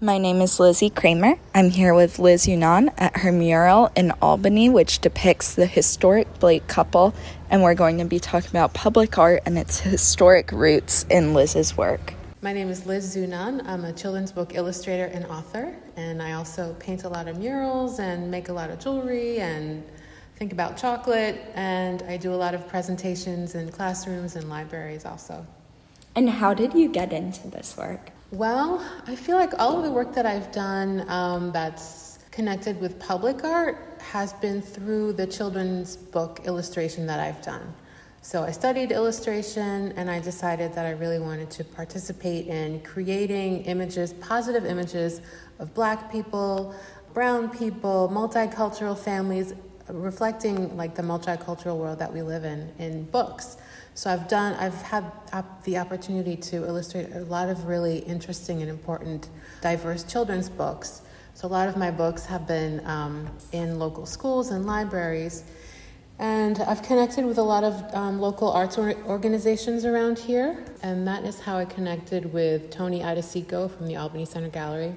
My name is Lizzie Kramer. I'm here with Liz Yunan at her mural in Albany, which depicts the historic Blake couple, and we're going to be talking about public art and its historic roots in Liz's work. My name is Liz Yunan. I'm a children's book illustrator and author, and I also paint a lot of murals and make a lot of jewelry and think about chocolate, and I do a lot of presentations in classrooms and libraries also. And how did you get into this work? Well, I feel like all of the work that I've done that's connected with public art has been through the children's book illustration that I've done. So I studied illustration, and I decided that I really wanted to participate in creating images, positive images of Black people, brown people, multicultural families, reflecting like the multicultural world that we live in books. So I've had the opportunity to illustrate a lot of really interesting and important, diverse children's books. So a lot of my books have been in local schools and libraries. And I've connected with a lot of local arts organizations around here. And that is how I connected with Tony Adesico from the Albany Center Gallery.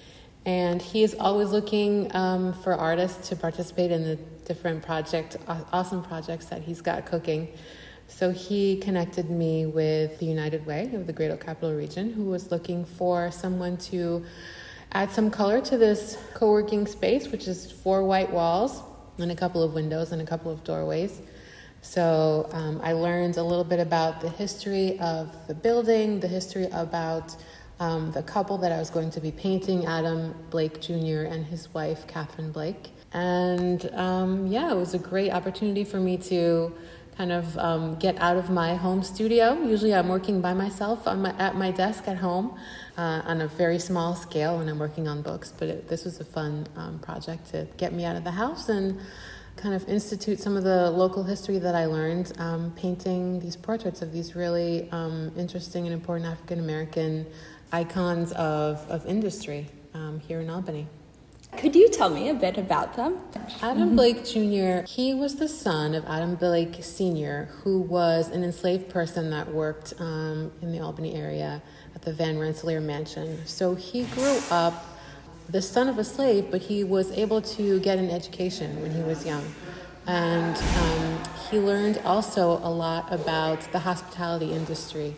And he is always looking for artists to participate in the different awesome projects that he's got cooking. So he connected me with the United Way of the Great Oak Capital Region, who was looking for someone to add some color to this co-working space, which is 4 white walls and a couple of windows and a couple of doorways. So I learned a little bit about the history of the building, the history about the couple that I was going to be painting, Adam Blake Jr. and his wife, Catherine Blake. And it was a great opportunity for me to kind of get out of my home studio. Usually I'm working by myself at my desk at home on a very small scale when I'm working on books, but this was a fun project to get me out of the house and kind of institute some of the local history that I learned painting these portraits of these really interesting and important African American icons of industry here in Albany. Could you tell me a bit about them? Adam Blake Jr., he was the son of Adam Blake Sr., who was an enslaved person that worked in the Albany area at the Van Rensselaer Mansion. So he grew up the son of a slave, but he was able to get an education when he was young. And he learned also a lot about the hospitality industry,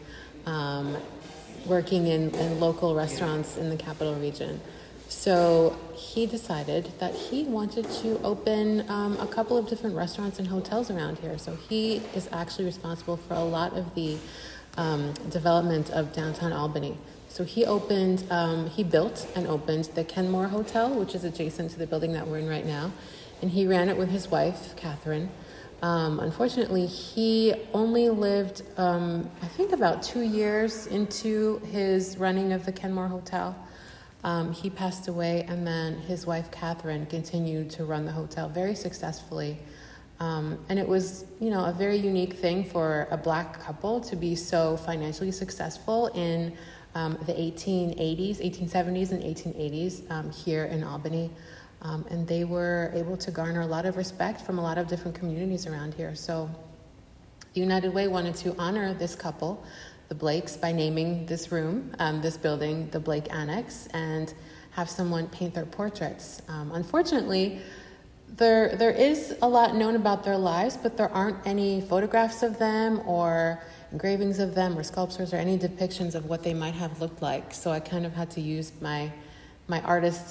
working in local restaurants in the capital region. So he decided that he wanted to open a couple of different restaurants and hotels around here. So he is actually responsible for a lot of the development of downtown Albany. So he built and opened the Kenmore Hotel, which is adjacent to the building that we're in right now. And he ran it with his wife, Catherine. Unfortunately, he only lived, I think about 2 years into his running of the Kenmore Hotel. He passed away, and then his wife, Catherine, continued to run the hotel very successfully. And it was, a very unique thing for a Black couple to be so financially successful in the 1870s and 1880s here in Albany. And they were able to garner a lot of respect from a lot of different communities around here. So the United Way wanted to honor this couple, the Blakes, by naming this room, this building, the Blake Annex, and have someone paint their portraits. Unfortunately, there is a lot known about their lives, but there aren't any photographs of them or engravings of them or sculptures or any depictions of what they might have looked like. So I kind of had to use my artist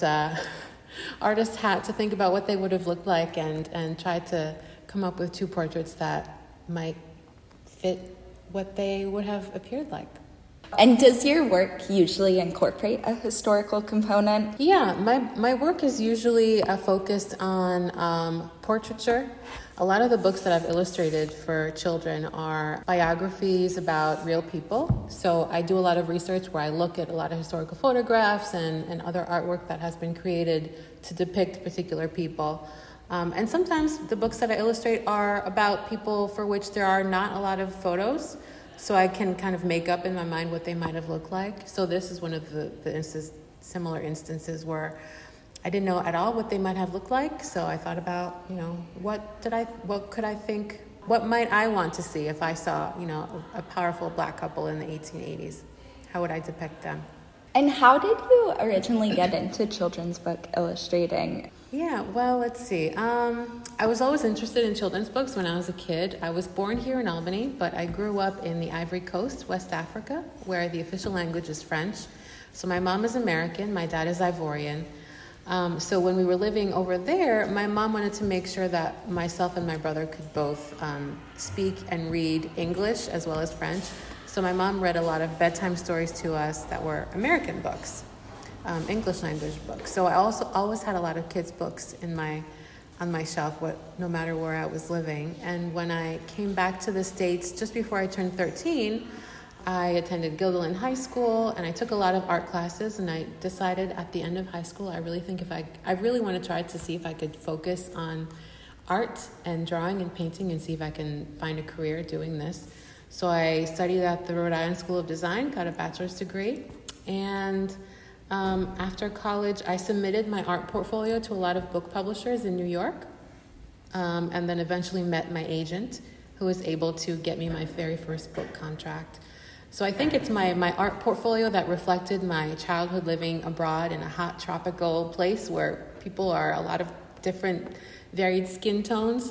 hat to think about what they would have looked like and try to come up with 2 portraits that might fit what they would have appeared like. And does your work usually incorporate a historical component? Yeah, my work is usually focused on portraiture. A lot of the books that I've illustrated for children are biographies about real people. So I do a lot of research where I look at a lot of historical photographs and other artwork that has been created to depict particular people. And sometimes the books that I illustrate are about people for which there are not a lot of photos, so I can kind of make up in my mind what they might have looked like. So this is one of the similar instances where I didn't know at all what they might have looked like, so I thought about, what might I want to see if I saw, a powerful Black couple in the 1880s? How would I depict them? And how did you originally get into children's book illustrating? Yeah, well, let's see. I was always interested in children's books when I was a kid. I was born here in Albany, but I grew up in the Ivory Coast, West Africa, where the official language is French. So my mom is American, my dad is Ivorian. So when we were living over there, my mom wanted to make sure that myself and my brother could both speak and read English as well as French. So my mom read a lot of bedtime stories to us that were American books, English language books. So I also always had a lot of kids' books on my shelf, no matter where I was living. And when I came back to the States just before I turned 13, I attended Guilderland High School, and I took a lot of art classes, and I decided at the end of high school, I really want to try to see if I could focus on art and drawing and painting and see if I can find a career doing this. So I studied at the Rhode Island School of Design, got a bachelor's degree, and after college, I submitted my art portfolio to a lot of book publishers in New York, and then eventually met my agent, who was able to get me my very first book contract. So I think it's my art portfolio that reflected my childhood living abroad in a hot tropical place where people are a lot of different varied skin tones,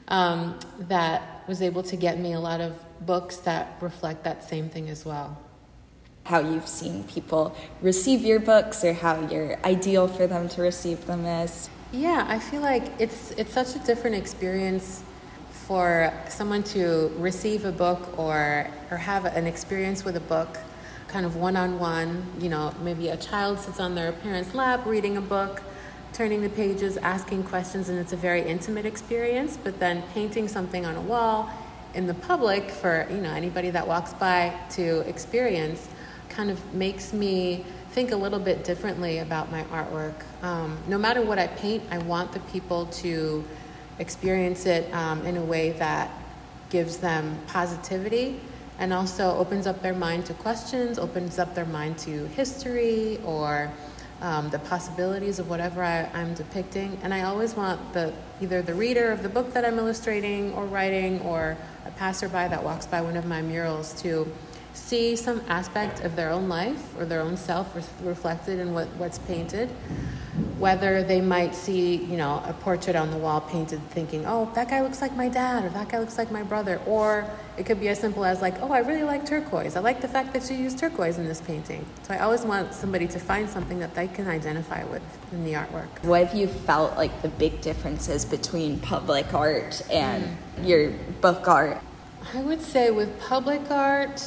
that was able to get me a lot of books that reflect that same thing as well. How you've seen people receive your books, or how you're ideal for them to receive them is? Yeah, I feel like it's such a different experience for someone to receive a book or have an experience with a book kind of one-on-one. Maybe a child sits on their parent's lap reading a book, turning the pages, asking questions, and it's a very intimate experience. But then painting something on a wall in the public for anybody that walks by to experience kind of makes me think a little bit differently about my artwork. No matter what I paint, I want the people to experience it in a way that gives them positivity and also opens up their mind to questions, opens up their mind to history or the possibilities of whatever I'm depicting. And I always want either the reader of the book that I'm illustrating or writing, or a passerby that walks by one of my murals to see some aspect of their own life or their own self reflected in what's painted. Whether they might see, a portrait on the wall painted thinking, oh, that guy looks like my dad, or that guy looks like my brother. Or it could be as simple as like, oh, I really like turquoise. I like the fact that you used turquoise in this painting. So I always want somebody to find something that they can identify with in the artwork. What have you felt like the big differences between public art and your book art? I would say with public art,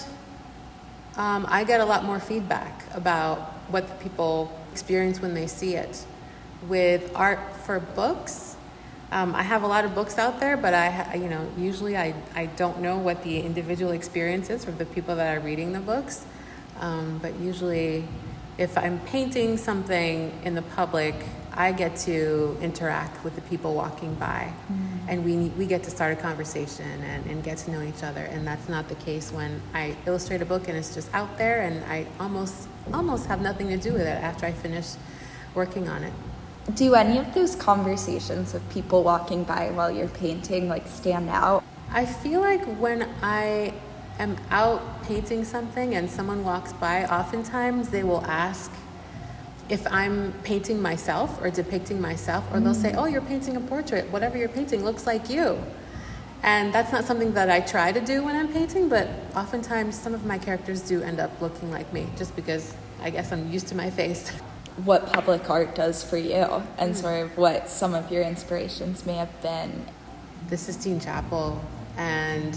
I get a lot more feedback about what the people experience when they see it. With art for books, I have a lot of books out there, but usually I don't know what the individual experience is for the people that are reading the books. But usually, if I'm painting something in the public, I get to interact with the people walking by, and we get to start a conversation and get to know each other. And that's not the case when I illustrate a book and it's just out there, and I almost have nothing to do with it after I finish working on it. Do any of those conversations with people walking by while you're painting stand out? I feel like when I am out painting something and someone walks by, oftentimes they will ask if I'm painting myself or depicting myself, or they'll say, oh, you're painting a portrait. Whatever you're painting looks like you. And that's not something that I try to do when I'm painting, but oftentimes some of my characters do end up looking like me, just because I guess I'm used to my face. What public art does for you, and sort of what some of your inspirations may have been. The Sistine Chapel and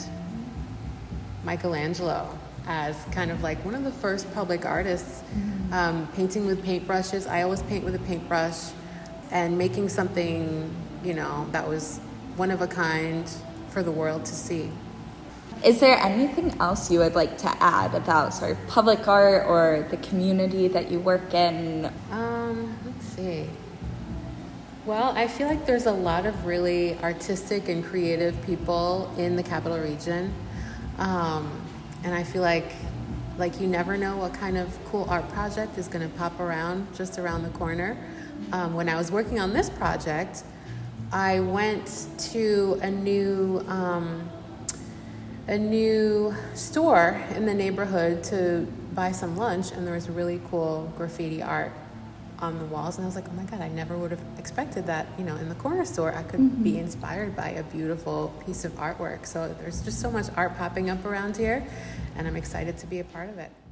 Michelangelo as kind of like one of the first public artists, painting with paintbrushes. I always paint with a paintbrush, and making something, that was one of a kind for the world to see. Is there anything else you would like to add about sort of public art or the community that you work in? Let's see. Well, I feel like there's a lot of really artistic and creative people in the Capital Region. And I feel like you never know what kind of cool art project is going to pop around just around the corner. When I was working on this project, I went to a new store in the neighborhood to buy some lunch, and there was really cool graffiti art on the walls, and I was like, oh my God, I never would have expected that, in the corner store I could be inspired by a beautiful piece of artwork. So there's just so much art popping up around here, and I'm excited to be a part of it.